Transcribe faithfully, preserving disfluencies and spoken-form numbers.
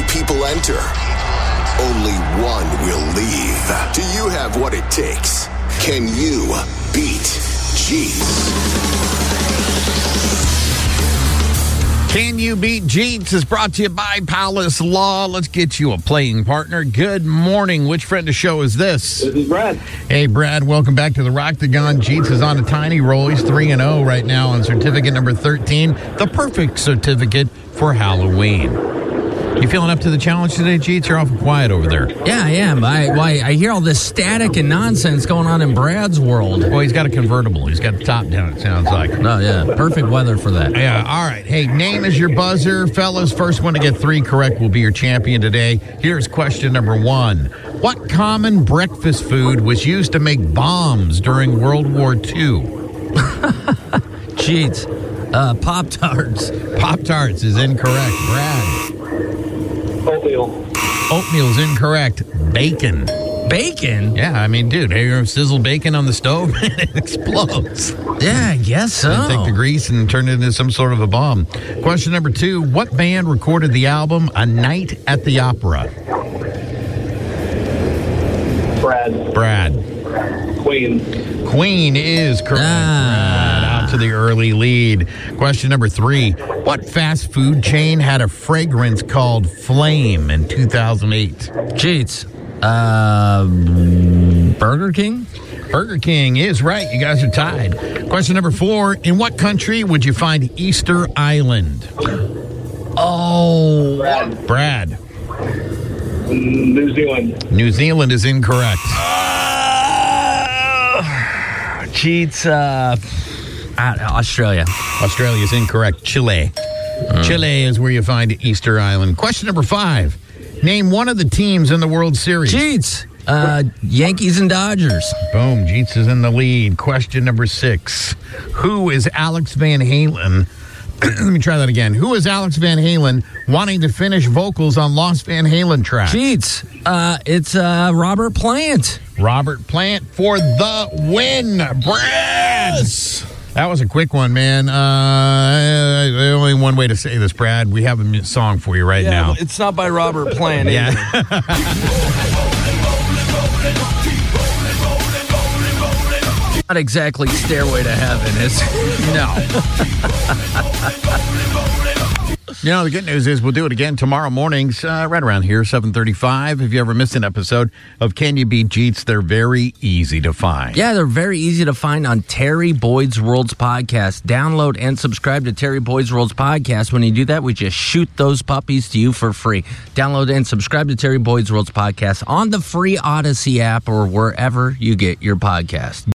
people enter. Only one will leave. Do you have what it takes? Can you beat Jeets? Can You Beat Jeets is brought to you by Palace Law. Let's get you a playing partner. Good morning. Which friend of show is this? This is Brad. Hey, Brad. Welcome back to the Rock-the-Gon. Jeets is on a tiny roll. He's three and oh right now on certificate number thirteen, the perfect certificate for Halloween. You feeling up to the challenge today, Jeets? You're awful quiet over there. Yeah, I am. I, why, I hear all this static and nonsense going on in Brad's world. Well, he's got a convertible. He's got the top down, it sounds like. Oh, yeah. Perfect weather for that. Yeah, all right. Hey, name is your buzzer. Fellas, first one to get three correct will be your champion today. Here's question number one. What common breakfast food was used to make bombs during World War Two? Jeez. Uh, Pop-Tarts. Pop-Tarts is incorrect. Brad. Oatmeal. Oatmeal is incorrect. Bacon. Bacon? Yeah, I mean, dude, have you ever sizzled bacon on the stove? It explodes. Yeah, I guess so. And take the grease and turn it into some sort of a bomb. Question number two. What band recorded the album A Night at the Opera? Brad. Brad. Queen. Queen is correct. Ah. Brad, out to the early lead. Question number three. What fast food chain had a fragrance called Flame in two thousand eight? Jeez. Uh, Burger King? Burger King is right. You guys are tied. Question number four. In what country would you find Easter Island? Oh. Brad. Brad. New Zealand. New Zealand is incorrect. Uh, cheats. Uh, Australia. Australia is incorrect. Chile. Mm. Chile is where you find Easter Island. Question number five. Name one of the teams in the World Series. Cheats. Uh, Yankees and Dodgers. Boom. Jeets is in the lead. Question number six. Who is Alex Van Halen? Let me try that again. Who is Alex Van Halen wanting to finish vocals on Lost Van Halen track? Cheats. Uh, it's uh, Robert Plant. Robert Plant for the win. Brad. Yes. That was a quick one, man. Uh, only one way to say this, Brad. We have a song for you right yeah, now. It's not by Robert Plant. Yeah. Not exactly Stairway to Heaven, is no. You know, the good news is we'll do it again tomorrow mornings, uh, right around here, seven thirty-five. If you ever missed an episode of Can You Beat Jeets, they're very easy to find. Yeah, they're very easy to find on Terry Boyd's World's Podcast. Download and subscribe to Terry Boyd's World's Podcast. When you do that, we just shoot those puppies to you for free. Download and subscribe to Terry Boyd's World's Podcast on the free Odyssey app or wherever you get your podcast.